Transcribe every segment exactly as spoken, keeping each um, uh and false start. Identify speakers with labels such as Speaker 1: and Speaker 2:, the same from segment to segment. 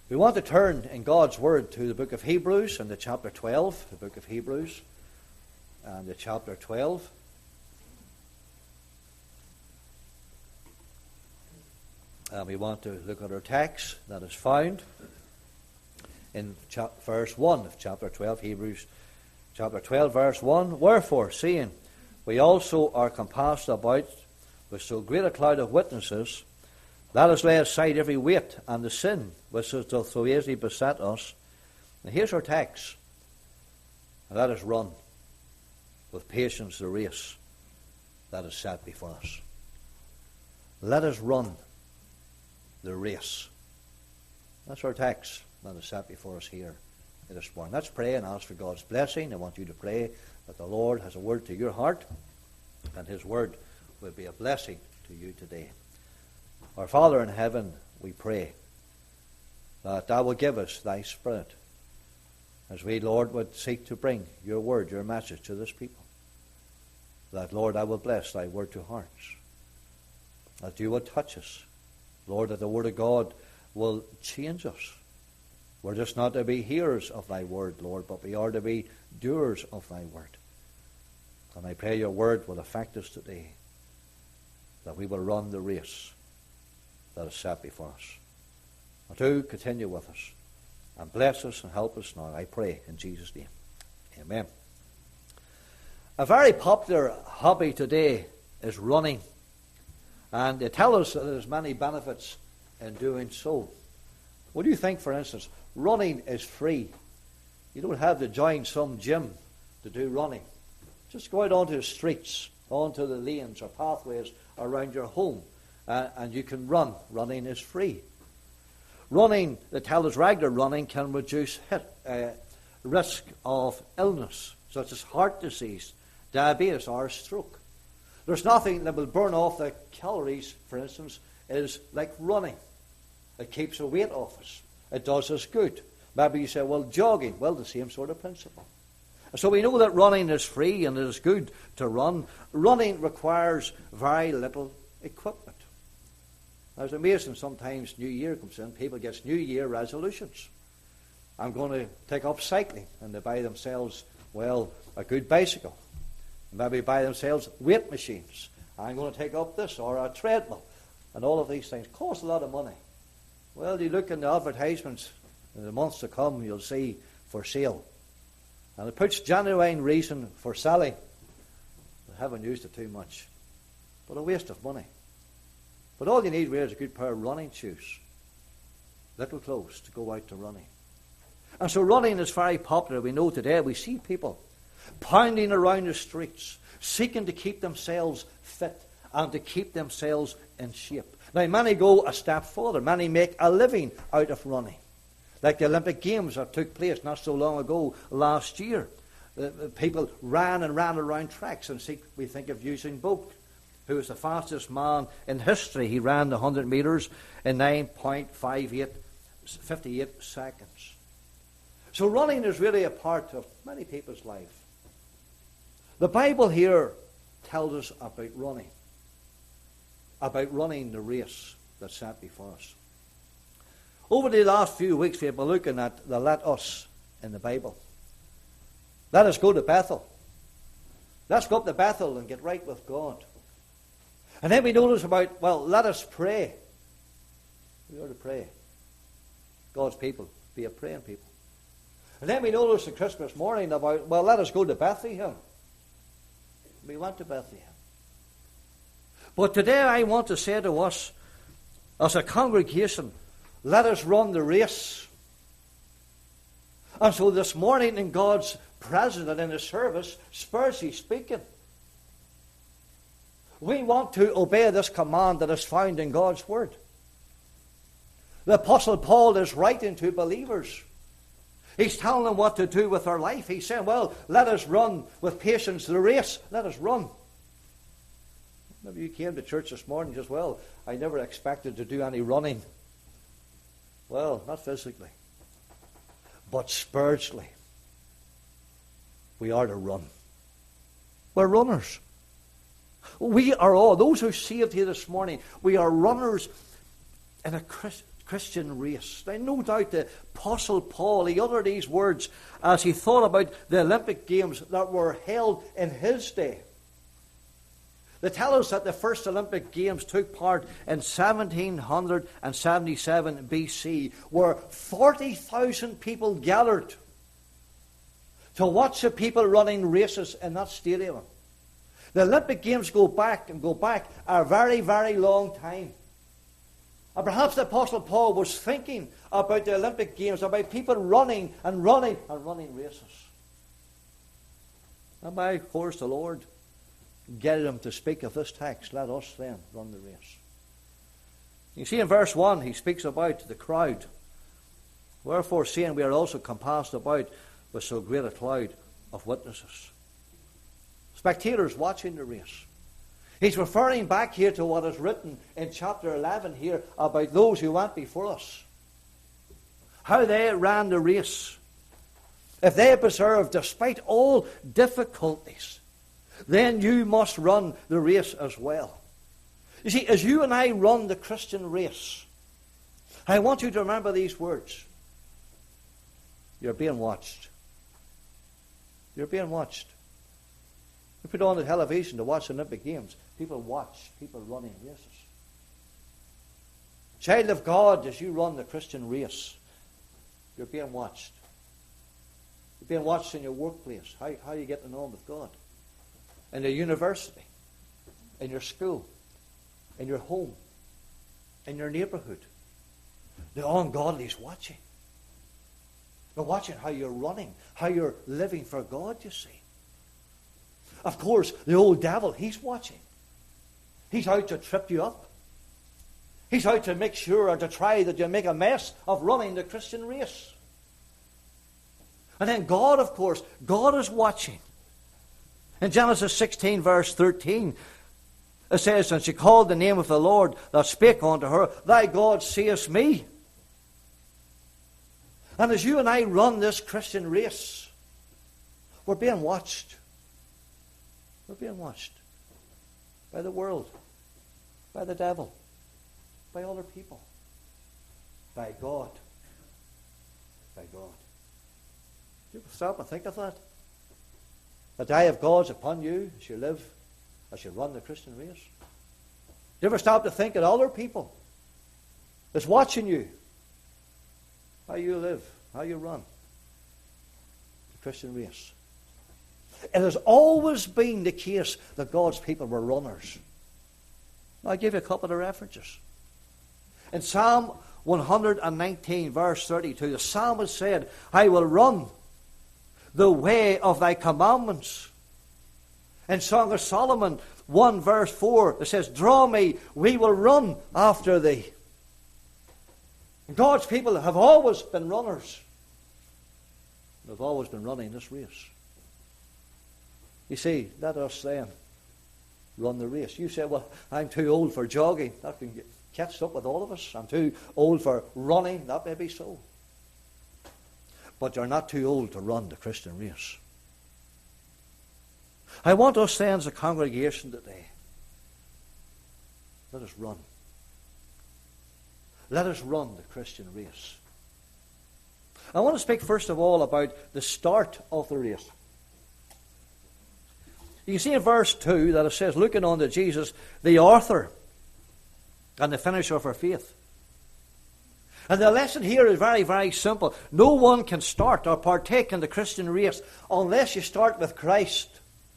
Speaker 1: We want to turn in God's Word to the book of Hebrews and the chapter twelve, the book of Hebrews and the chapter twelve. And we want to look at our text that is found in chap- verse one of chapter twelve, Hebrews chapter twelve, verse one. Wherefore, seeing we also are compassed about with so great a cloud of witnesses, let us lay aside every weight and the sin which doth so easily beset us. And here's our text. And let us run with patience the race that is set before us. Let us run the race. That's our text that is set before us here this morning. Let's pray and ask for God's blessing. I want you to pray that the Lord has a word to your heart, and His word will be a blessing to you today. Our Father in heaven, we pray that Thou will give us Thy Spirit as we, Lord, would seek to bring Your word, Your message to this people. That, Lord, I will bless Thy word to hearts. That You will touch us. Lord, that the word of God will change us. We're just not to be hearers of Thy word, Lord, but we are to be doers of Thy word. And I pray Your word will affect us today, that we will run the race that is set before us. And do continue with us, and bless us and help us now, I pray in Jesus' name. Amen. A very popular hobby today is running. And they tell us that there's many benefits in doing so. What do you think, for instance? Running is free. You don't have to join some gym to do running. Just go out onto the streets, onto the lanes or pathways around your home, uh, and you can run. Running is free. Running, they tell us regular running can reduce hit, uh, risk of illness, such as heart disease, diabetes, or stroke. There's nothing that will burn off the calories, for instance, is like running. It keeps the weight off us. It does us good. Maybe you say, well, jogging. Well, the same sort of principle. So we know that running is free and it is good to run. Running requires very little equipment. Now, it's amazing sometimes New Year comes in, people get New Year resolutions. I'm going to take up cycling, and they buy themselves, well, a good bicycle. Maybe buy themselves weight machines. I'm going to take up this or a treadmill. And all of these things cost a lot of money. Well, you look in the advertisements in the months to come, you'll see for sale. And it puts genuine reason for selling. I haven't used it too much. But a waste of money. But all you need really is a good pair of running shoes. Little clothes to go out to running. And so running is very popular. We know today, we see people pounding around the streets, seeking to keep themselves fit and to keep themselves in shape. Now, many go a step further. Many make a living out of running. Like the Olympic Games that took place not so long ago last year. Uh, people ran and ran around tracks, and seek, we think of Usain Bolt, who was the fastest man in history. He ran the one hundred metres in nine point five eight, fifty-eight seconds. So running is really a part of many people's life. The Bible here tells us about running. About running the race that's set before us. Over the last few weeks, we've been looking at the let us in the Bible. Let us go to Bethel. Let's go up to Bethel and get right with God. And then we notice about, well, let us pray. We are to pray. God's people, be a praying people. And then we notice on Christmas morning about, well, let us go to Bethlehem. We went to Bethlehem. But today I want to say to us, as a congregation, let us run the race. And so this morning in God's presence and in the service, spiritually speaking, we want to obey this command that is found in God's Word. The Apostle Paul is writing to believers. He's telling them what to do with their life. He's saying, well, let us run with patience the race. Let us run. Maybe you came to church this morning and just, well, I never expected to do any running. Well, not physically, but spiritually. We are to run. We're runners. We are all, those who are saved here this morning, we are runners in a Christian Christian race. Now, no doubt the Apostle Paul, he uttered these words as he thought about the Olympic Games that were held in his day. They tell us that the first Olympic Games took part in seventeen seventy-seven B C, where forty thousand people gathered to watch the people running races in that stadium. The Olympic Games go back and go back a very, very long time. And perhaps the Apostle Paul was thinking about the Olympic Games, about people running and running and running races. And by, of course, the Lord get him to speak of this text. Let us then run the race. You see in verse one, he speaks about the crowd. Wherefore, seeing we are also compassed about with so great a cloud of witnesses. Spectators watching the race. He's referring back here to what is written in chapter eleven here about those who went before us. How they ran the race. If they preserved despite all difficulties, then you must run the race as well. You see, as you and I run the Christian race, I want you to remember these words. You're being watched. You're being watched. You put on the television to watch the Olympic Games. People watch people running races. Child of God, as you run the Christian race, you're being watched. You're being watched in your workplace. How, how are you getting on with God? In your university, in your school, in your home, in your neighborhood. The ungodly is watching. They're watching how you're running, how you're living for God, you see. Of course, the old devil, he's watching. He's out to trip you up. He's out to make sure or to try that you make a mess of running the Christian race. And then God, of course, God is watching. In Genesis sixteen, verse thirteen, it says, and she called the name of the Lord that spake unto her, Thy God seest me. And as you and I run this Christian race, we're being watched. We're being watched by the world, by the devil, by other people, by God, by God. Do you stop and think of that? The eye of God's upon you as you live, as you run the Christian race. Do you ever stop to think of other people that's watching you? How you live, how you run the Christian race. It has always been the case that God's people were runners. I'll give you a couple of references. In Psalm one nineteen, verse thirty-two, the psalmist said, I will run the way of thy commandments. In Song of Solomon one, verse four, it says, Draw me, we will run after thee. God's people have always been runners. They've always been running this race. You see, let us then run the race. You say, well, I'm too old for jogging. That can get catch up with all of us. I'm too old for running. That may be so. But you're not too old to run the Christian race. I want us then as a congregation today, let us run. Let us run the Christian race. I want to speak first of all about the start of the race. You can see in verse two that it says, looking unto Jesus, the author and the finisher of our faith. And the lesson here is very, very simple. No one can start or partake in the Christian race unless you start with Christ.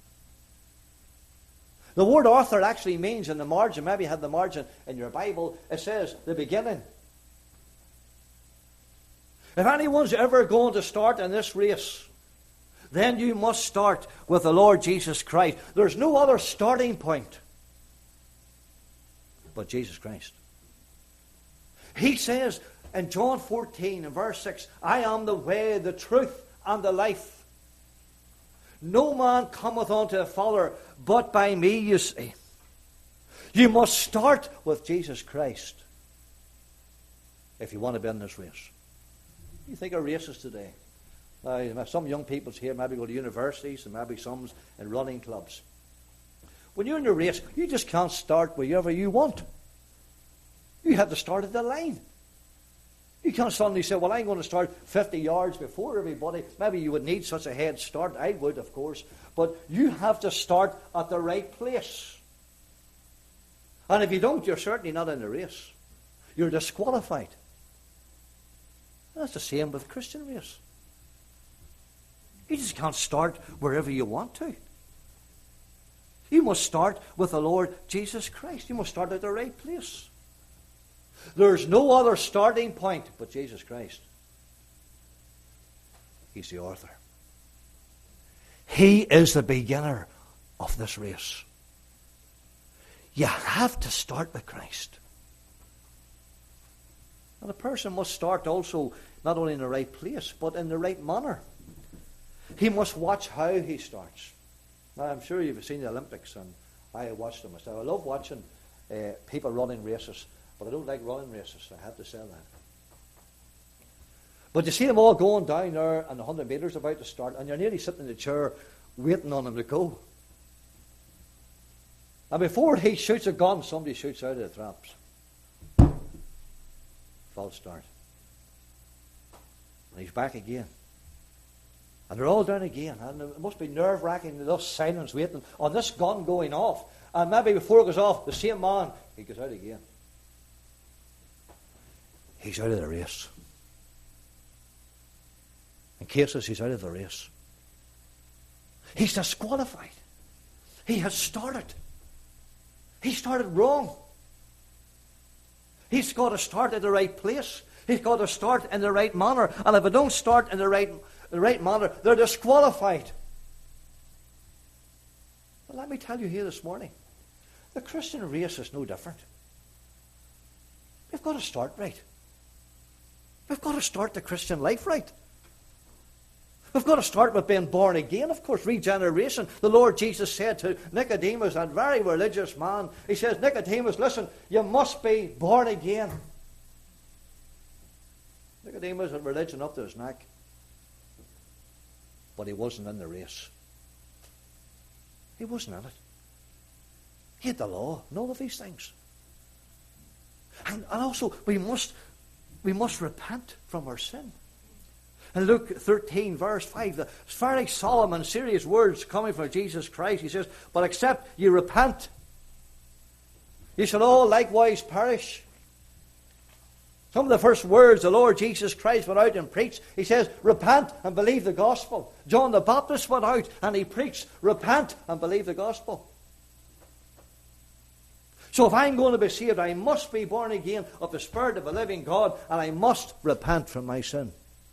Speaker 1: The word author actually means in the margin, maybe you have the margin in your Bible, it says the beginning. If anyone's ever going to start in this race, then you must start with the Lord Jesus Christ. There's no other starting point but Jesus Christ. He says in John fourteen and verse six, I am the way, the truth, and the life. No man cometh unto the Father but by me, you see. You must start with Jesus Christ if you want to be in this race. You think of races today. Uh, some young people here maybe go to universities and maybe some in running clubs. When you're in a race, you just can't start wherever you want. You have to start at the line. You can't suddenly say, well, I'm going to start fifty yards before everybody. Maybe you would need such a head start. I would, of course. But you have to start at the right place. And if you don't, you're certainly not in the race. You're disqualified. That's the same with the Christian race. You just can't start wherever you want to. You must start with the Lord Jesus Christ. You must start at the right place. There's no other starting point but Jesus Christ. He's the author. He is the beginner of this race. You have to start with Christ. And a person must start also not only in the right place, but in the right manner. He must watch how he starts. Now, I'm sure you've seen the Olympics, and I watched them myself. I love watching uh, people running races, but I don't like running races. I have to say that. But you see them all going down there, and the one hundred metres about to start, and you're nearly sitting in the chair waiting on them to go. And before he shoots a gun, somebody shoots out of the traps. False start. And he's back again. And they're all down again. And it must be nerve-wracking, thus silence waiting on this gun going off. And maybe before it goes off, the same man, he goes out again. He's out of the race. In cases, he's out of the race. He's disqualified. He has started. He started wrong. He's got to start at the right place. He's got to start in the right manner. And if they don't start in the right, the right manner, they're disqualified. Well, let me tell you here this morning, the Christian race is no different. We've got to start right. We've got to start the Christian life right. We've got to start with being born again, of course, regeneration. The Lord Jesus said to Nicodemus, that very religious man, he says, Nicodemus, listen, you must be born again. Nicodemus had religion up to his neck, but he wasn't in the race. He wasn't in it. He had the law and all of these things. And, and also, we must, we must repent from our sin. In Luke thirteen, verse five, the very solemn and serious words coming from Jesus Christ. He says, but except you repent, you shall all likewise perish. Some of the first words the Lord Jesus Christ went out and preached, he says, repent and believe the gospel. John the Baptist went out and he preached, repent and believe the gospel. So if I'm going to be saved, I must be born again of the Spirit of the living God, and I must repent from my sin.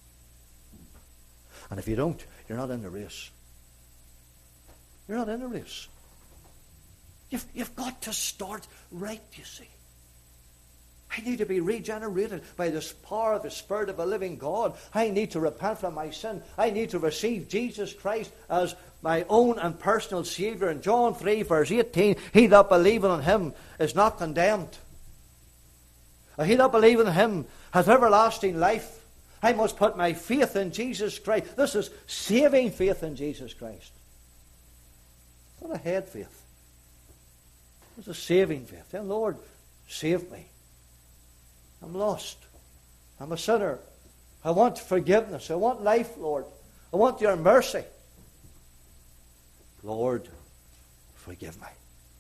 Speaker 1: And if you don't, you're not in the race. You're not in the race. You've, you've got to start right, you see. I need to be regenerated by this power of the Spirit of the living God. I need to repent from my sin. I need to receive Jesus Christ as my own and personal Saviour. In John three, verse eighteen, he that believeth on him is not condemned. He that believeth on him hath everlasting life. I must put my faith in Jesus Christ. This is saving faith in Jesus Christ. Not a head faith. It's a saving faith. Then, Lord, save me. I'm lost. I'm a sinner. I want forgiveness. I want life, Lord. I want your mercy. Lord, forgive me.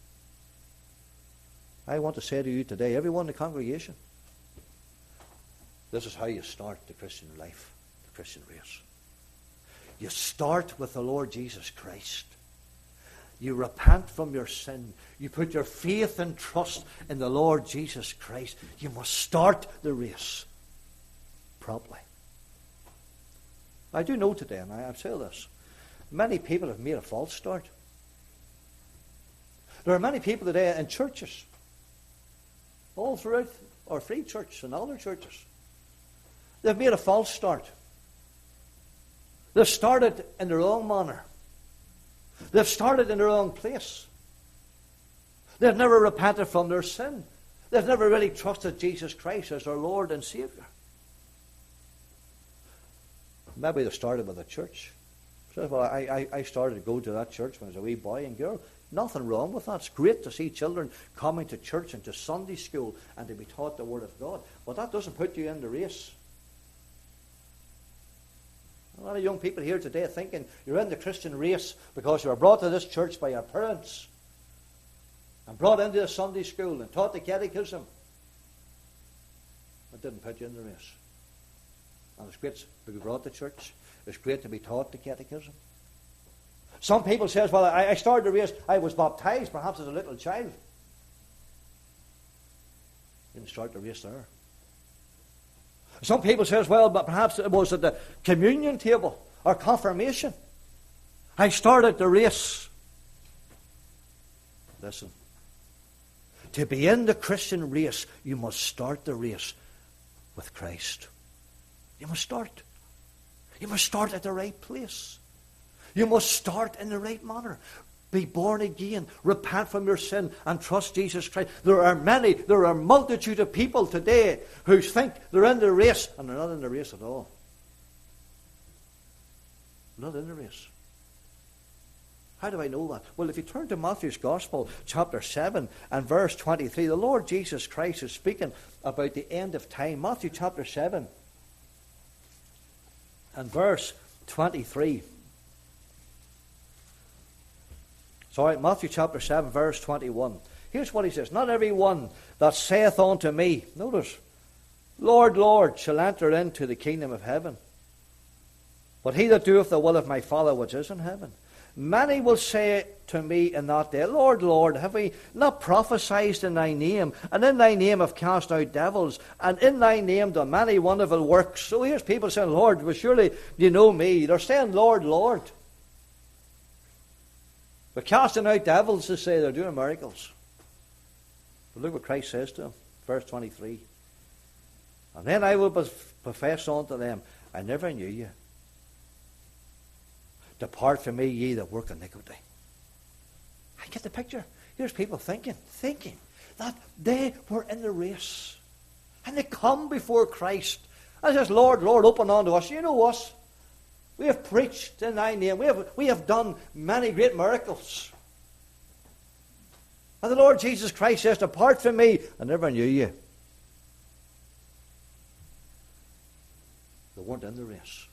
Speaker 1: I want to say to you today, everyone in the congregation, this is how you start the Christian life, the Christian race. You start with the Lord Jesus Christ. You repent from your sin. You put your faith and trust in the Lord Jesus Christ. You must start the race properly. I do know today, and I say this, many people have made a false start. There are many people today in churches, all throughout our free church and other churches. They've made a false start. They've started in the wrong manner. They've started in the wrong place. They've never repented from their sin. They've never really trusted Jesus Christ as their Lord and Saviour. Maybe they started with a church. So, well, I, I, I started to go to that church when I was a wee boy and girl. Nothing wrong with that. It's great to see children coming to church and to Sunday school and to be taught the Word of God. But that doesn't put you in the race. A lot of young people here today thinking you're in the Christian race because you were brought to this church by your parents and brought into a Sunday school and taught the catechism. It didn't put you in the race. And it's great to be brought to church. It's great to be taught the catechism. Some people say, well, I, I started the race, I was baptized perhaps as a little child. You didn't start the race there. Some people say, well, but perhaps it was at the communion table or confirmation. I started the race. Listen. To be in the Christian race, you must start the race with Christ. You must start. You must start at the right place. You must start in the right manner. Be born again, repent from your sin, and trust Jesus Christ. There are many, there are a multitude of people today who think they're in the race, and they're not in the race at all. Not in the race. How do I know that? Well, if you turn to Matthew's Gospel, chapter seven and verse twenty-three, the Lord Jesus Christ is speaking about the end of time. Matthew chapter seven and verse twenty-three. Sorry, Matthew chapter seven, verse twenty-one. Here's what he says. Not every one that saith unto me, notice, Lord, Lord, shall enter into the kingdom of heaven, but he that doeth the will of my Father which is in heaven. Many will say to me in that day, Lord, Lord, have we not prophesied in thy name, and in thy name have cast out devils, and in thy name done many wonderful works? So here's people saying, Lord, well, surely you know me. They're saying, Lord, Lord. But casting out devils, they say they're doing miracles. But look what Christ says to them, verse twenty-three. And then I will profess unto them, I never knew you. Depart from me, ye that work iniquity. I get the picture. Here's people thinking, thinking that they were in the race. And they come before Christ. And says, Lord, Lord, open unto us. You know us. We have preached in thy name. We have, we have done many great miracles. And the Lord Jesus Christ says, depart from me, I never knew you. They weren't in the race.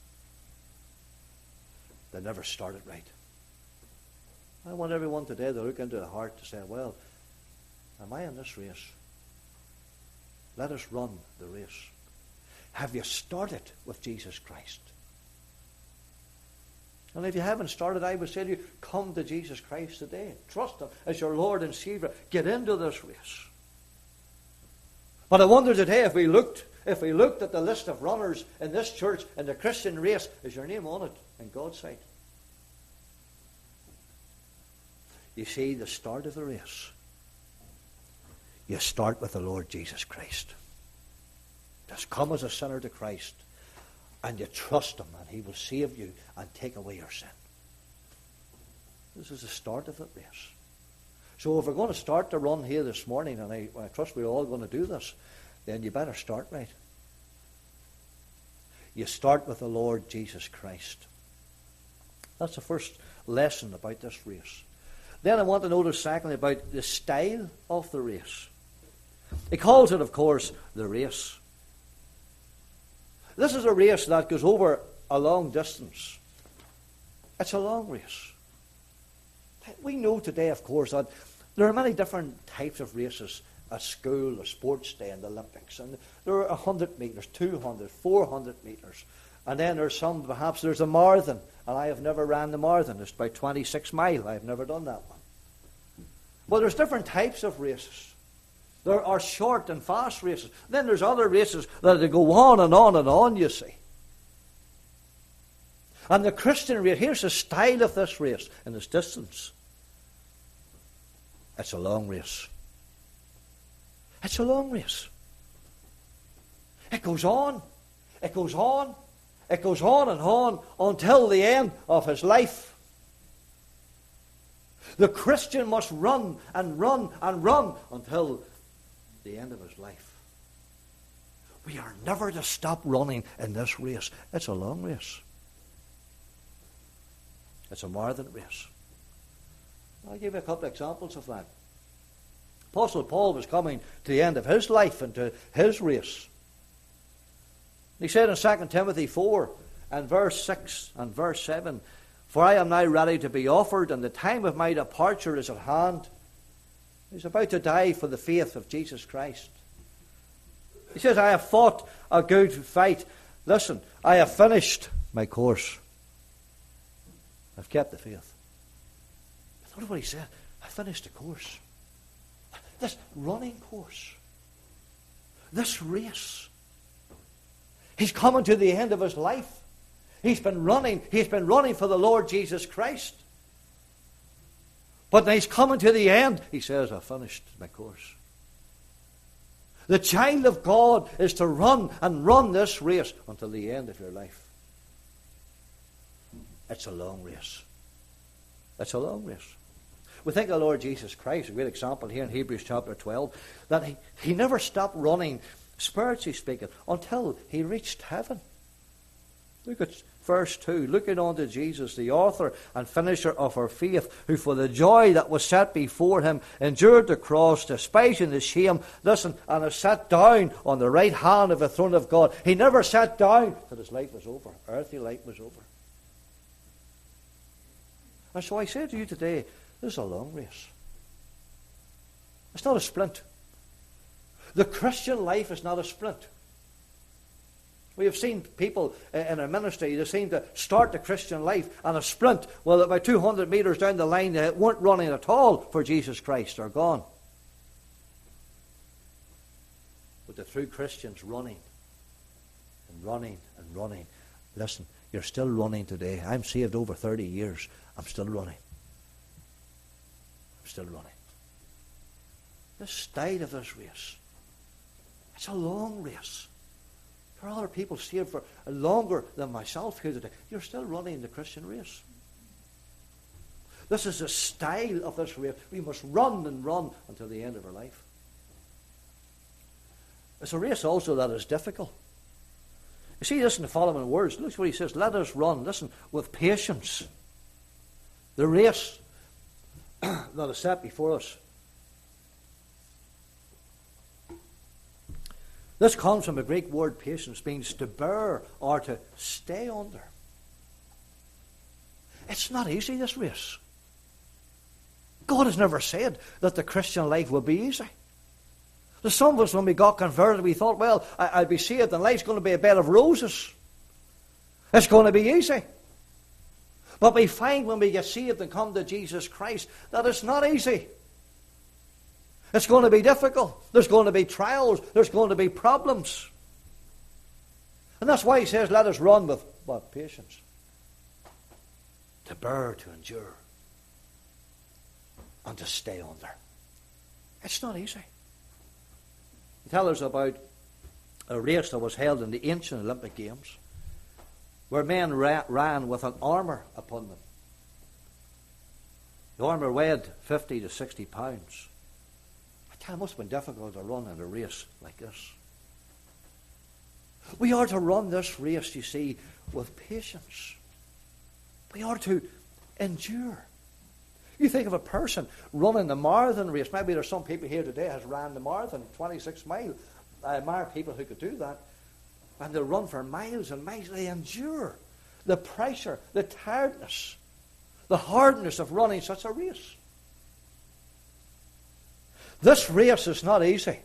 Speaker 1: They never started right. I want everyone today to look into the heart to say, well, am I in this race? Let us run the race. Have you started with Jesus Christ? And if you haven't started, I would say to you, come to Jesus Christ today. Trust Him as your Lord and Savior. Get into this race. But I wonder today if we looked, if we looked at the list of runners in this church in the Christian race, is your name on it in God's sight? You see, the start of the race, you start with the Lord Jesus Christ. Just come as a sinner to Christ, and you trust Him, and He will save you and take away your sin. This is the start of the race. So if we're going to start the run here this morning, and I, I trust we're all going to do this, then you better start right. You start with the Lord Jesus Christ. That's the first lesson about this race. Then I want to notice secondly about the style of the race. He calls it, of course, the race. This is a race that goes over a long distance. It's a long race. We know today, of course, that there are many different types of races at school, or sports day, and the Olympics. And there are one hundred metres, two hundred, four hundred metres. And then there's some, perhaps there's a marathon. And I have never ran the marathon. It's about twenty-six mile. I've never done that one. Well, there's different types of races. There are short and fast races. Then there's other races that they go on and on and on, you see. And the Christian race, here's the style of this race and its distance. It's a long race. It's a long race. It goes on. It goes on. It goes on and on until the end of his life. The Christian must run and run and run until the end of his life. We are never to stop running in this race. It's a long race. It's a marathon race. I'll give you a couple of examples of that. Apostle Paul was coming to the end of his life and to his race. He said in Second Timothy four and verse six and verse seven, for I am now ready to be offered, and the time of my departure is at hand. He's about to die for the faith of Jesus Christ. He says, I have fought a good fight. Listen, I have finished my course. I've kept the faith. Notice what he said. I finished the course. This running course. This race. He's coming to the end of his life. He's been running. He's been running for the Lord Jesus Christ. But when he's coming to the end, he says, I've finished my course. The child of God is to run and run this race until the end of your life. It's a long race. It's a long race. We think of the Lord Jesus Christ, a great example here in Hebrews chapter twelve, that he, he never stopped running, spiritually speaking, until he reached heaven. Look at verse two. Looking unto Jesus, the author and finisher of our faith, who for the joy that was set before him endured the cross, despising the shame, listen, and has sat down on the right hand of the throne of God. He never sat down till his life was over. Earthly life was over. And so I say to you today, this is a long race. It's not a sprint. The Christian life is not a sprint. We have seen people in our ministry, they seem to start the Christian life on a sprint. Well, about two hundred metres down the line, they weren't running at all for Jesus Christ. They're gone. But the true Christians running and running and running. Listen, you're still running today. I'm saved over thirty years. I'm still running. I'm still running. The style of this race, it's a long race. There are other people saved for longer than myself here today. You're still running the Christian race. This is the style of this race. We must run and run until the end of our life. It's a race also that is difficult. You see this in the following words. Look what he says. Let us run, listen, with patience. The race that is set before us. This comes from a Greek word, patience, means to bear or to stay under. It's not easy, this race. God has never said that the Christian life will be easy. There's some of us, when we got converted, we thought, well, I- I'll be saved and life's going to be a bed of roses. It's going to be easy. But we find when we get saved and come to Jesus Christ that it's not easy. It's going to be difficult. There's going to be trials. There's going to be problems. And that's why he says, let us run with what? Patience. To bear, to endure. And to stay under. It's not easy. He tells us about a race that was held in the ancient Olympic Games, where men ra- ran with an armour upon them. The armour weighed fifty to sixty pounds. I tell you, it must have been difficult to run in a race like this. We are to run this race, you see, with patience. We are to endure. You think of a person running the marathon race. Maybe there's some people here today has ran the marathon, twenty-six mile. I admire people who could do that. And they run for miles and miles. They endure the pressure, the tiredness, the hardness of running such a race. This race is not easy.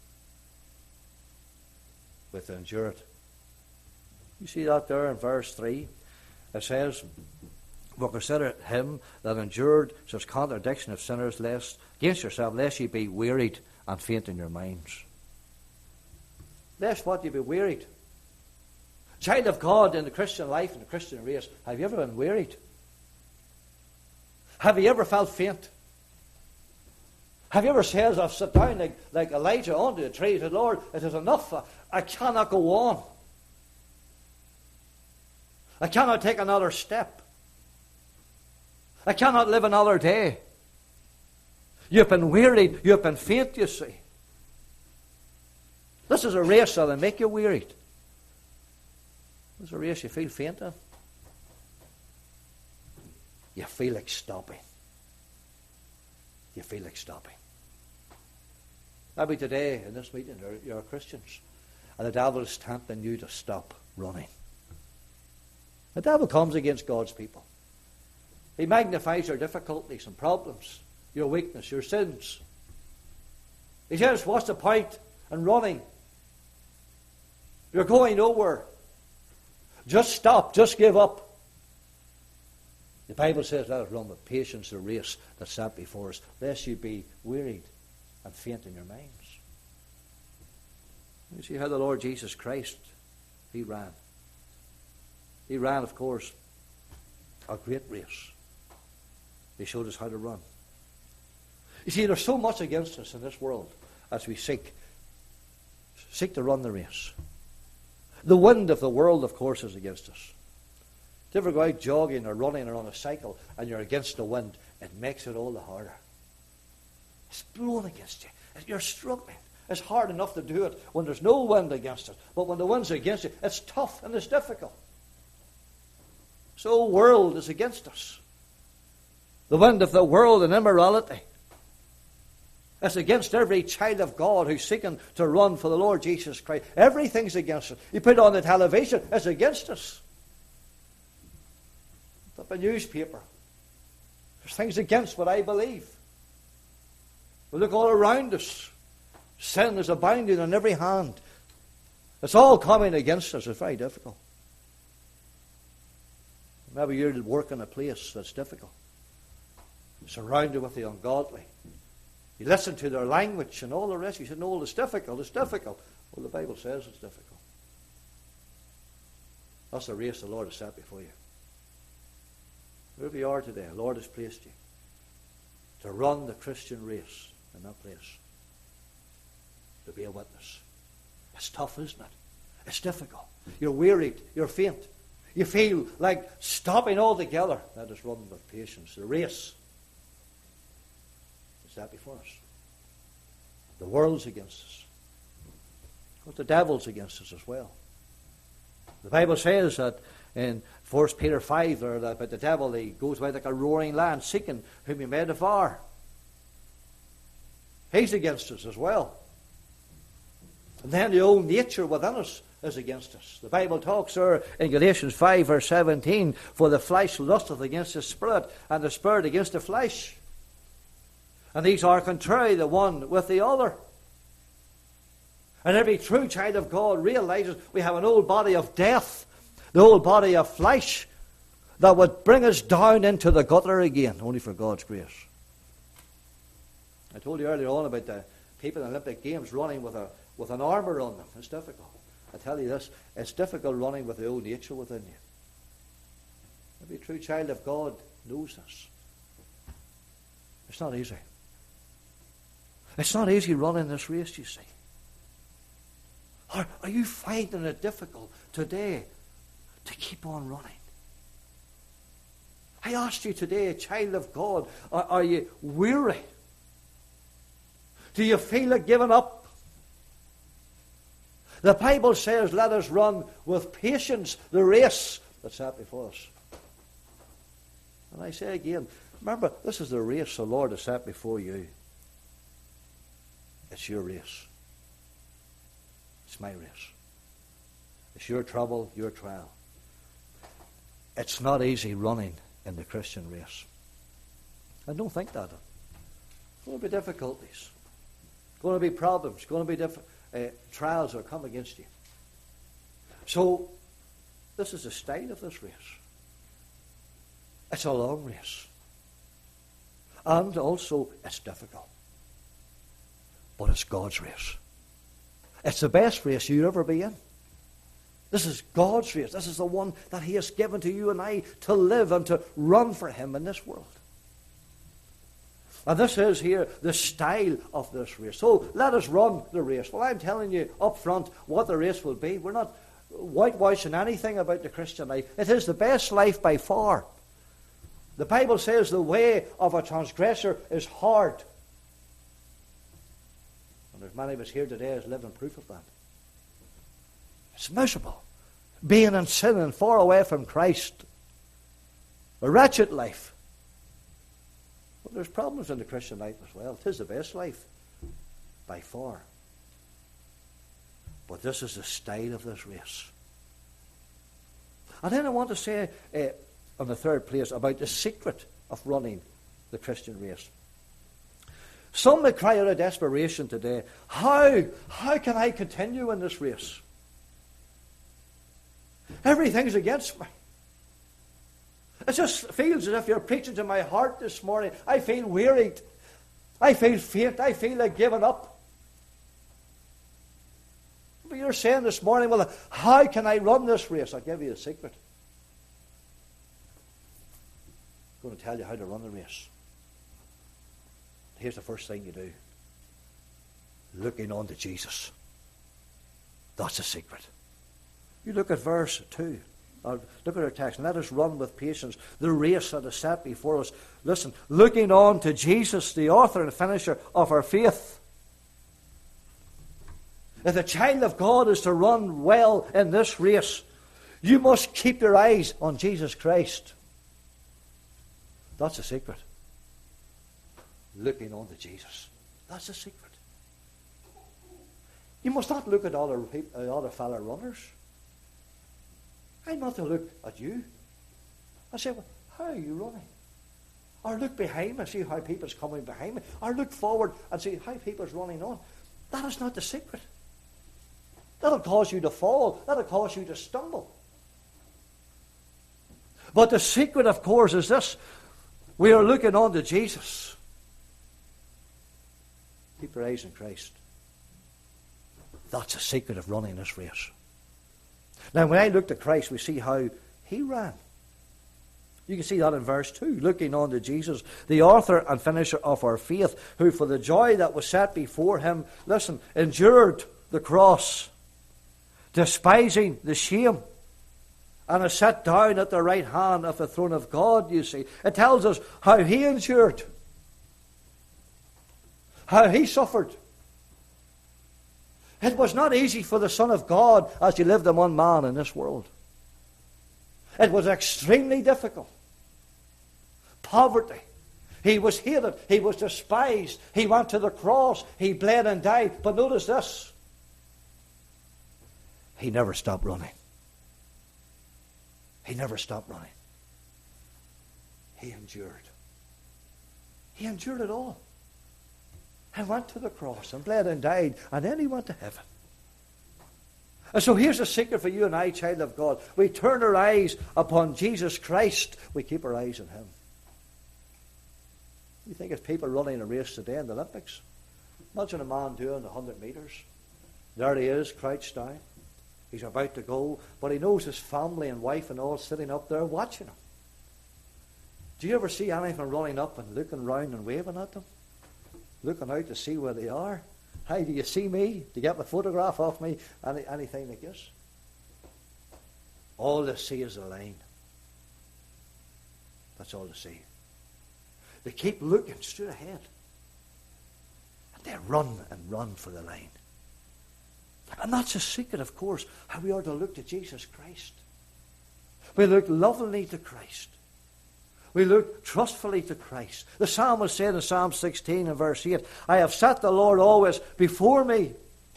Speaker 1: But to endure it. You see that there in verse three? It says, "Well, consider him that endured such contradiction of sinners, lest against yourself, lest ye be wearied and faint in your minds." Lest what? You be wearied. Child of God in the Christian life, in the Christian race, have you ever been wearied? Have you ever felt faint? Have you ever said, I've sat down like, like Elijah under the tree and said, Lord, it is enough. I cannot go on. I cannot take another step. I cannot live another day. You've been wearied. You've been faint, you see. This is a race that will make you wearied. This is a race you feel faint in. You feel like stopping. You feel like stopping. Maybe today in this meeting you're, you're Christians and the devil is tempting you to stop running. The devil comes against God's people. He magnifies your difficulties and problems, your weakness, your sins. He says, what's the point in running? You're going nowhere. Just stop. Just give up. The Bible says, let us run with patience the race that's set before us, lest you be wearied and faint in your minds. You see how the Lord Jesus Christ, he ran. He ran, of course, a great race. He showed us how to run. You see, there's so much against us in this world as we seek, seek to run the race. The wind of the world, of course, is against us. Do you ever go out jogging or running or on a cycle and you're against the wind? It makes it all the harder. It's blowing against you. You're struggling. It's hard enough to do it when there's no wind against it. But when the wind's against you, it's tough and it's difficult. So the world is against us. The wind of the world and immorality. It's against every child of God who's seeking to run for the Lord Jesus Christ. Everything's against us. You put on the television, it's against us. Up a newspaper. There's things against what I believe. We look all around us. Sin is abounding on every hand. It's all coming against us. It's very difficult. Maybe you're at work in a place that's difficult. Surrounded with the ungodly. You listen to their language and all the rest. You say, no, it's difficult, it's difficult. Well, the Bible says it's difficult. That's the race the Lord has set before you. Wherever you are today, the Lord has placed you to run the Christian race in that place. To be a witness. It's tough, isn't it? It's difficult. You're wearied, you're faint. You feel like stopping altogether. Let us run with patience. The race is set before us. The world's against us. But the devil's against us as well. The Bible says that in First Peter five there, that about the devil, he goes away like a roaring lion, seeking whom he may devour. He's against us as well. And then the old nature within us is against us. The Bible talks there in Galatians five verse seventeen, for the flesh lusteth against the spirit, and the spirit against the flesh. And these are contrary the one with the other. And every true child of God realizes we have an old body of death, the old body of flesh, that would bring us down into the gutter again, only for God's grace. I told you earlier on about the people in the Olympic Games running with a with an armour on them. It's difficult. I tell you this, it's difficult running with the old nature within you. Every true child of God knows this. It's not easy. It's not easy running this race, you see. Are, are you finding it difficult today to keep on running? I asked you today, child of God, are, are you weary? Do you feel like giving up? The Bible says, let us run with patience the race that's set before us. And I say again, remember, this is the race the Lord has set before you. It's your race. It's my race. It's your trouble, your trial. It's not easy running in the Christian race. And don't think that. There's going to be difficulties. Going to be problems. Going to be diff- uh, trials that come against you. So, this is the style of this race. It's a long race. And also, it's difficult. But it's God's race. It's the best race you'll ever be in. This is God's race. This is the one that He has given to you and I to live and to run for Him in this world. And this is here the style of this race. So let us run the race. Well, I'm telling you up front what the race will be. We're not whitewashing anything about the Christian life. It is the best life by far. The Bible says the way of a transgressor is hard. And there's many of us here today as living proof of that. It's miserable. Being in sin and far away from Christ. A wretched life. But there's problems in the Christian life as well. It is the best life. By far. But this is the style of this race. And then I want to say, uh, on the third place, about the secret of running the Christian race. Some may cry out of desperation today, how, how can I continue in this race? Everything's against me. It just feels as if you're preaching to my heart this morning. I feel wearied. I feel faint. I feel like giving up. But you're saying this morning, well, how can I run this race? I'll give you a secret. I'm going to tell you how to run the race. Here's the first thing you do. Looking on to Jesus. That's the secret. You look at verse two. Or look at our text. Let us run with patience the race that is set before us. Listen, looking on to Jesus, the author and finisher of our faith. If the child of God is to run well in this race, you must keep your eyes on Jesus Christ. That's the secret. Looking on to Jesus. That's the secret. You must not look at other people, other fellow runners. I'm not to look at you. I say, well, how are you running? Or look behind me and see how people's coming behind me. Or look forward and see how people's running on. That is not the secret. That'll cause you to fall. That'll cause you to stumble. But the secret, of course, is this. We are looking on to Jesus. Keep your eyes on Christ. That's the secret of running this race. Now, when I looked at Christ, we see how he ran. You can see that in verse two. Looking on to Jesus, the author and finisher of our faith, who for the joy that was set before him, listen, endured the cross, despising the shame, and is set down at the right hand of the throne of God, you see. It tells us how he endured, how he suffered. It was not easy for the Son of God as he lived among man in this world. It was extremely difficult. Poverty. He was hated. He was despised. He went to the cross. He bled and died. But notice this. He never stopped running. He never stopped running. He endured. He endured it all. And went to the cross and bled and died, and then he went to heaven. And so here's a secret for you and I, child of God. We turn our eyes upon Jesus Christ. We keep our eyes on him. You think of people running a race today in the Olympics. Imagine a man doing one hundred metres. There he is, crouched down. He's about to go, but he knows his family and wife and all sitting up there watching him. Do you ever see anything running up and looking round and waving at them? Looking out to see where they are. Hey, do you see me? To get my photograph off me? Any, anything like this? All they see is the line. That's all they see. They keep looking straight ahead. And they run and run for the line. And that's a secret, of course, how we are to look to Jesus Christ. We look lovingly to Christ. We look trustfully to Christ. The psalmist said in Psalm sixteen and verse eight, I have set the Lord always before me.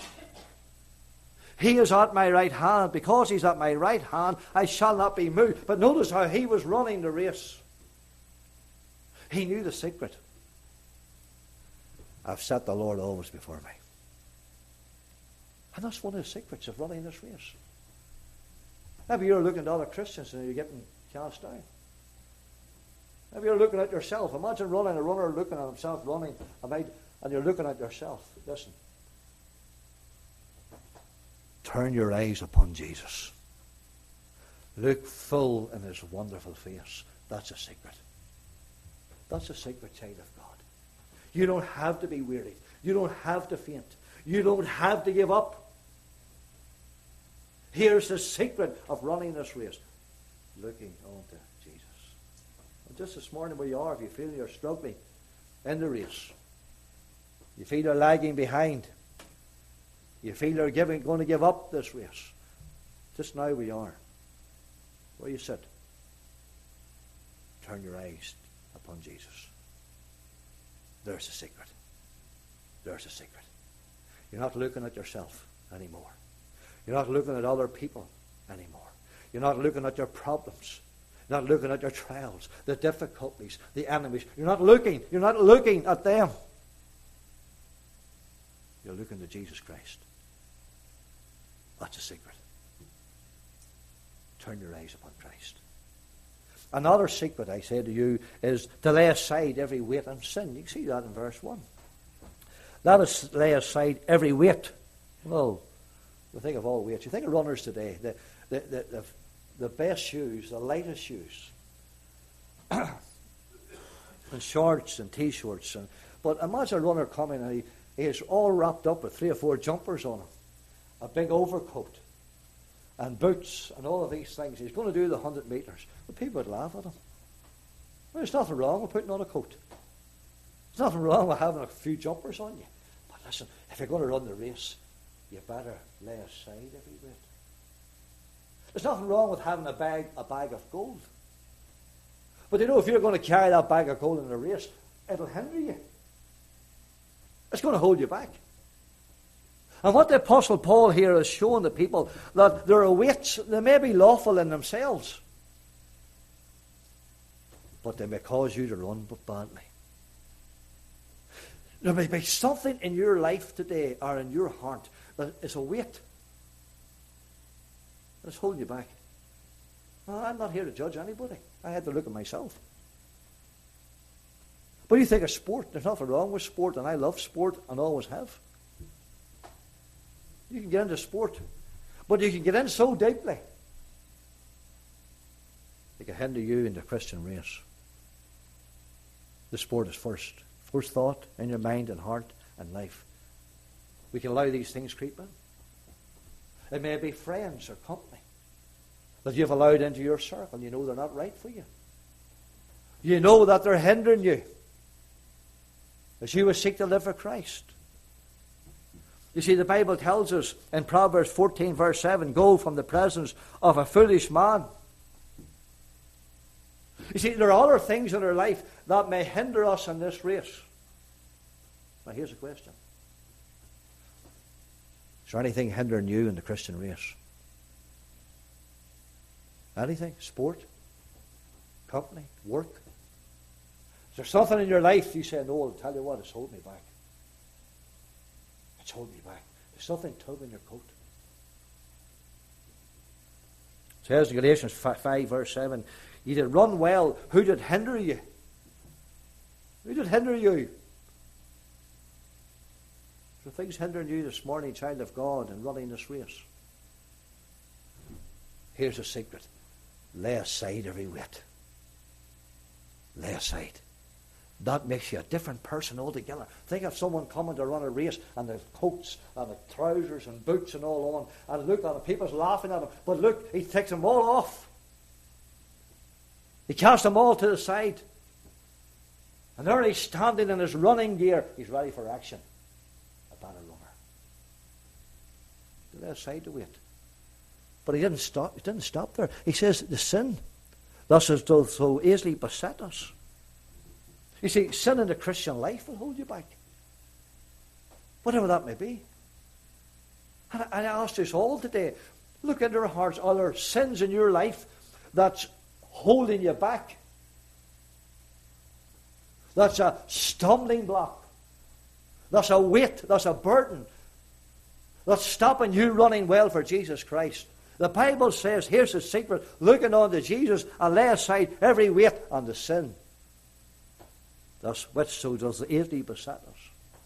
Speaker 1: He is at my right hand. Because he's at my right hand, I shall not be moved. But notice how he was running the race. He knew the secret. I've set the Lord always before me. And that's one of the secrets of running this race. Maybe you're looking at other Christians and you're getting cast down. Maybe you're looking at yourself. Imagine running a runner looking at himself running, and you're looking at yourself. Listen. Turn your eyes upon Jesus. Look full in his wonderful face. That's a secret. That's a secret, child of God. You don't have to be weary. You don't have to faint. You don't have to give up. Here's the secret of running this race. Looking unto Jesus. And just this morning where you are, if you feel you're struggling in the race, you feel you're lagging behind, you feel you're giving, going to give up this race, just now we are. Where you sit, turn your eyes upon Jesus. There's the secret. There's the secret. You're not looking at yourself anymore. You're not looking at other people anymore. You're not looking at your problems. You're not looking at your trials, the difficulties, the enemies. You're not looking. You're not looking at them. You're looking to Jesus Christ. That's a secret. Turn your eyes upon Christ. Another secret, I say to you, is to lay aside every weight and sin. You can see that in verse one. Let us lay aside every weight. Well, we think of all weights. You think of runners today. The, the, the, the, the best shoes, the lightest shoes. And shorts and T-shirts. And, but imagine a runner coming and he, he is all wrapped up with three or four jumpers on him. A big overcoat. And boots and all of these things. He's going to do the one hundred metres. But people would laugh at him. Well, there's nothing wrong with putting on a coat. There's nothing wrong with having a few jumpers on you. But listen, if you're going to run the race, you better lay aside every weight. There's nothing wrong with having a bag, a bag of gold. But you know, if you're going to carry that bag of gold in a race, it'll hinder you. It's going to hold you back. And what the Apostle Paul here is showing the people, that there are weights, they may be lawful in themselves, but they may cause you to run but badly. There may be something in your life today or in your heart that is a weight that's holding you back. Well, I'm not here to judge anybody. I had to look at myself. But you think of sport. There's nothing wrong with sport, and I love sport and always have. You can get into sport, but you can get in so deeply it can hinder you in the Christian race. The sport is first. First thought in your mind and heart and life. We can allow these things creep in. It may be friends or company that you've allowed into your circle. You know they're not right for you. You know that they're hindering you as you would seek to live for Christ. You see, the Bible tells us in Proverbs fourteen, verse seven, go from the presence of a foolish man. You see, there are other things in our life that may hinder us in this race. Now, here's a question. Is there anything hindering you in the Christian race? Anything? Sport? Company? Work? Is there something in your life you say, no, I'll tell you what, it's holding me back. It's holding me back. There's something tugging your coat. It says in Galatians five, verse seven, you did run well. Who did hinder you? Who did hinder you? Are things hindering you this morning, child of God, in running this race? Here's a secret. Lay aside every weight. Lay aside. That makes you a different person altogether. Think of someone coming to run a race and the coats and the trousers and boots and all on, and look at them, people's laughing at him, but look, he takes them all off. He casts them all to the side. And there he's standing in his running gear. He's ready for action. A better runner. Lay aside the weight. But he didn't stop. He didn't stop there. He says the sin, thus as doth so easily beset us. You see, sin in the Christian life will hold you back, whatever that may be. And I, I ask us all today: look into our hearts. Are there sins in your life that's holding you back? That's a stumbling block. That's a weight. That's a burden. That's stopping you running well for Jesus Christ. The Bible says, here's the secret, looking on to Jesus and lay aside every weight and the sin. Thus, which so does easily beset us.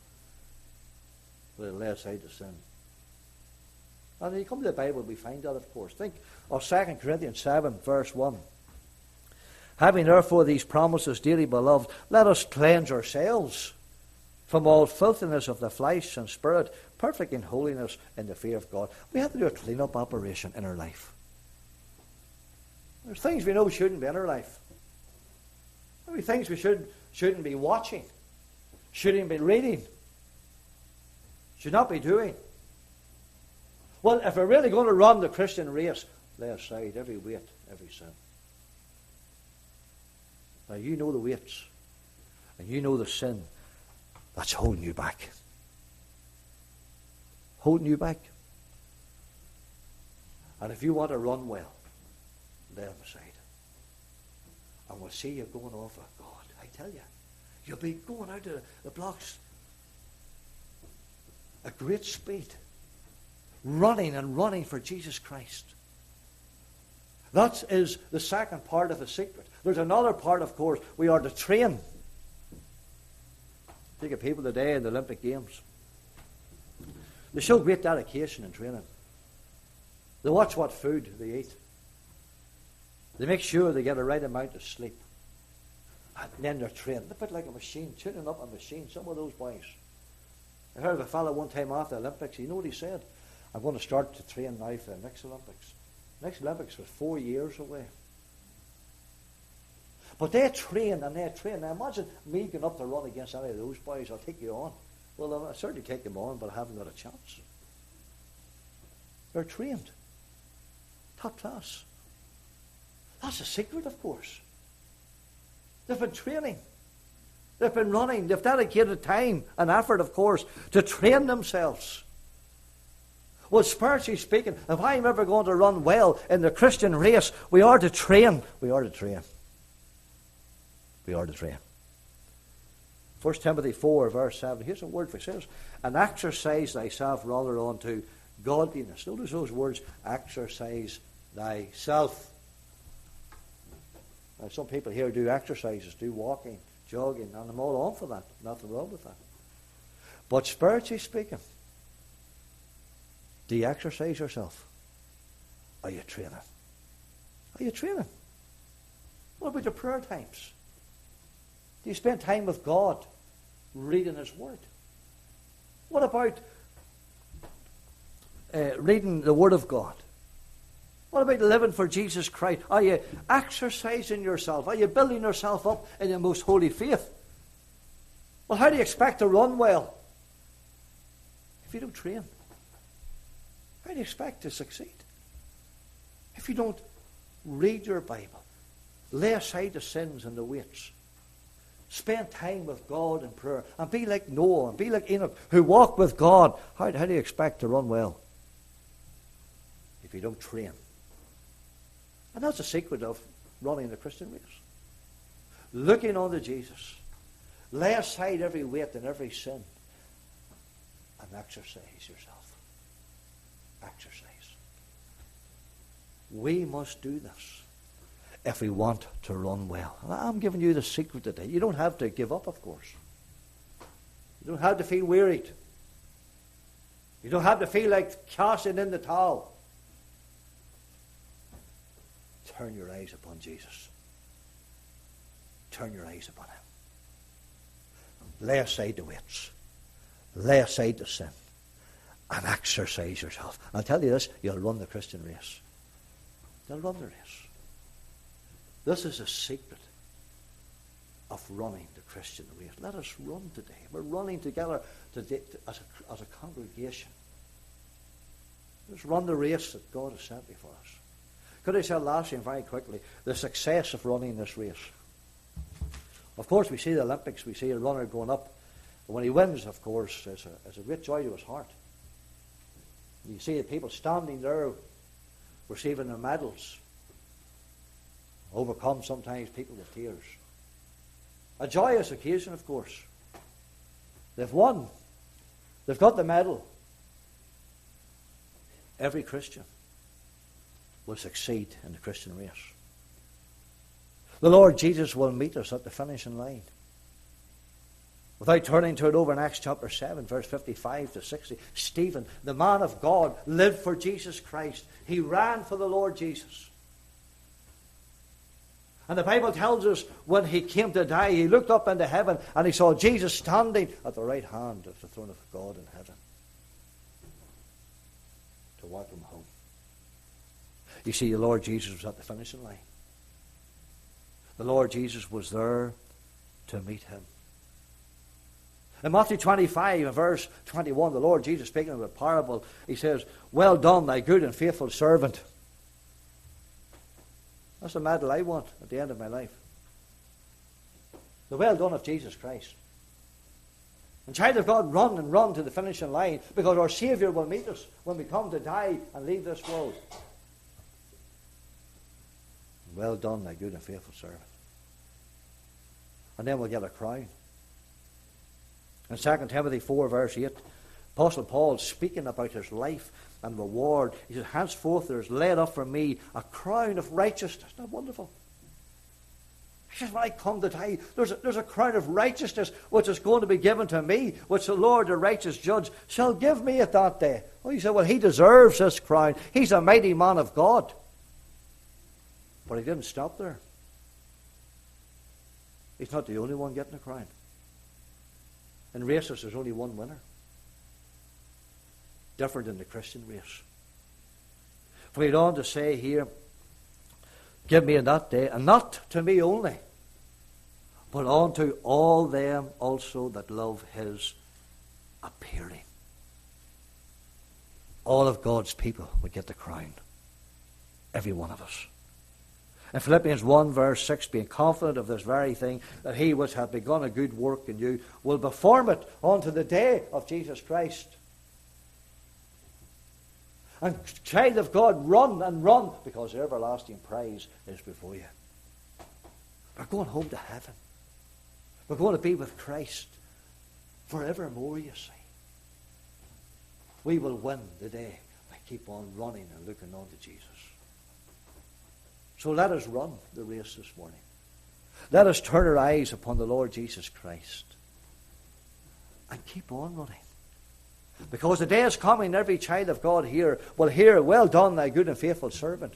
Speaker 1: We'll lay aside the sin. And when you come to the Bible, we find that, of course. Think of Second Corinthians seven, verse one. Having therefore these promises, dearly beloved, let us cleanse ourselves from all filthiness of the flesh and spirit, perfect in holiness in the fear of God. We have to do a clean-up operation in our life. There's things we know shouldn't be in our life. There are things we should, shouldn't be watching, shouldn't be reading, should not be doing. Well, if we're really going to run the Christian race, lay aside every weight, every sin. Now, you know the weights, and you know the sin that's holding you back. Holding you back. And if you want to run well, lay them aside. And we'll see you going off with God. I tell you, you'll be going out of the blocks at great speed, running and running for Jesus Christ. That is the second part of the secret. There's another part, of course. We are to train. Think of people today in the Olympic Games. They show great dedication in training. They watch what food they eat. They make sure they get the right amount of sleep. And then they're trained. They're a bit like a machine, tuning up a machine, some of those boys. I heard of a fellow one time after the Olympics. You know what he said? I'm going to start to train now for the next Olympics. Next Olympics was four years away. But they train and they train. Now imagine me going up to run against any of those boys. I'll take you on. Well, I'll certainly take them on, but I haven't got a chance. They're trained. Top class. That's a secret, of course. They've been training. They've been running. They've dedicated time and effort, of course, to train themselves. Well, spiritually speaking, if I'm ever going to run well in the Christian race, we are to train. We are to train. We are to train. First Timothy four, verse seven. Here's a word for it. It says, and exercise thyself rather unto godliness. Notice those words, exercise thyself. Now, some people here do exercises, do walking, jogging, and I'm all on for that. Nothing wrong with that. But spiritually speaking, do you exercise yourself? Are you training? Are you training? What about your prayer times? Do you spend time with God reading His Word? What about uh, reading the Word of God? What about living for Jesus Christ? Are you exercising yourself? Are you building yourself up in your most holy faith? Well, how do you expect to run well if you don't train? How do you expect to succeed if you don't read your Bible, lay aside the sins and the weights, spend time with God in prayer, and be like Noah and be like Enoch, who walk with God? How, how do you expect to run well if you don't train? And that's the secret of running the Christian race. Looking unto Jesus. Lay aside every weight and every sin and exercise yourself. Exercise. We must do this if we want to run well. And I'm giving you the secret today. You don't have to give up, of course. You don't have to feel wearied. You don't have to feel like casting in the towel. Turn your eyes upon Jesus. Turn your eyes upon Him. Lay aside the weights. Lay aside the sin. And exercise yourself. I'll tell you this, you'll run the Christian race. You'll run the race. This is a secret of running the Christian race. Let us run today. We're running together today as a, as a congregation. Let's run the race that God has set before us. Could I say last thing very quickly, the success of running this race. Of course, we see the Olympics, we see a runner going up. And when he wins, of course, it's a, it's a great joy to his heart. You see the people standing there receiving their medals. Overcome sometimes people with tears. A joyous occasion, of course. They've won. They've got the medal. Every Christian will succeed in the Christian race. The Lord Jesus will meet us at the finishing line. Without turning to it over in Acts chapter seven, verse fifty-five to sixty, Stephen, the man of God, lived for Jesus Christ. He ran for the Lord Jesus. And the Bible tells us when he came to die, he looked up into heaven and he saw Jesus standing at the right hand of the throne of God in heaven to welcome him home. You see, the Lord Jesus was at the finishing line. The Lord Jesus was there to meet him. In Matthew twenty-five, in verse twenty-one, the Lord Jesus, speaking of a parable, he says, well done, thy good and faithful servant. That's the medal I want at the end of my life. The well done of Jesus Christ. And child of God, run and run to the finishing line, because our Saviour will meet us when we come to die and leave this world. well done, thy good and faithful servant. And then we'll get a crown. In Second Timothy four, verse eight, Apostle Paul, speaking about his life and reward, he says, henceforth there is laid up for me a crown of righteousness. Isn't that wonderful? He says, when I come to die, there's a, there's a crown of righteousness which is going to be given to me, which the Lord, the righteous judge, shall give me at that day. Well, he said, well, he deserves this crown. He's a mighty man of God. But he didn't stop there. He's not the only one getting a crown. In races, there's only one winner. Different in the Christian race. For he went on to say here, give me in that day, and not to me only, but unto all them also that love his appearing. All of God's people would get the crown. Every one of us. In Philippians one, verse six, being confident of this very thing, that he which hath begun a good work in you will perform it unto the day of Jesus Christ. And child of God, run and run, because the everlasting prize is before you. We're going home to heaven. We're going to be with Christ forevermore, you see. We will win the day by keep on running and looking on to Jesus. So let us run the race this morning. Let us turn our eyes upon the Lord Jesus Christ and keep on running. Because the day is coming, every child of God here will hear, well done, thy good and faithful servant.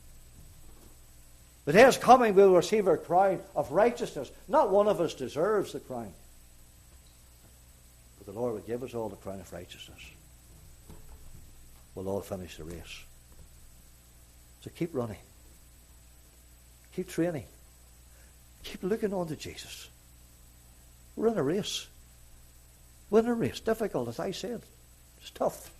Speaker 1: The day is coming, we will receive our crown of righteousness. Not one of us deserves the crown. But the Lord will give us all the crown of righteousness. We'll all finish the race. So keep running. Keep training. Keep looking on to Jesus. We're in a race. We're in a race. Difficult, as I said. It's tough.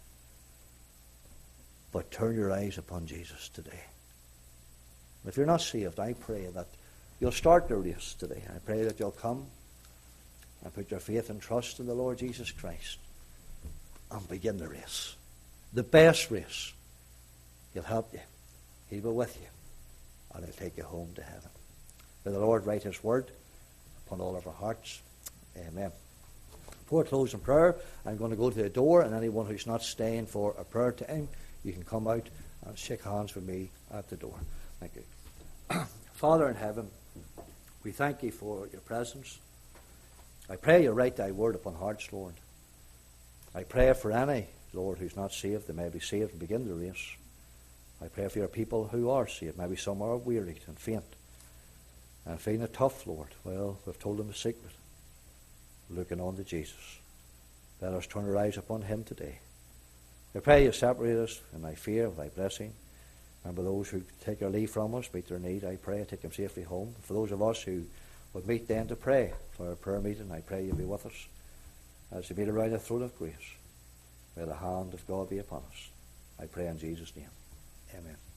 Speaker 1: But turn your eyes upon Jesus today. If you're not saved, I pray that you'll start the race today. I pray that you'll come and put your faith and trust in the Lord Jesus Christ and begin the race. The best race. He'll help you. He'll be with you. And he'll take you home to heaven. May the Lord write his word upon all of our hearts. Amen. Before I close in prayer, I'm going to go to the door, and anyone who's not staying for a prayer time, you can come out and shake hands with me at the door. Thank you. Father in heaven, we thank you for your presence. I pray you write thy word upon hearts, Lord. I pray for any, Lord, who's not saved, they may be saved and begin the race. I pray for your people who are saved. Maybe some are wearied and faint and feeling it tough, Lord. Well, we've told them the secret. Looking on to Jesus. Let us turn our eyes upon him today. I pray you separate us in thy fear, of thy blessing. And for those who take their leave from us, meet their need, I pray, take them safely home. For those of us who would meet then to pray for a prayer meeting, I pray you be with us as we meet around the throne of grace. May the hand of God be upon us. I pray in Jesus' name. Amen.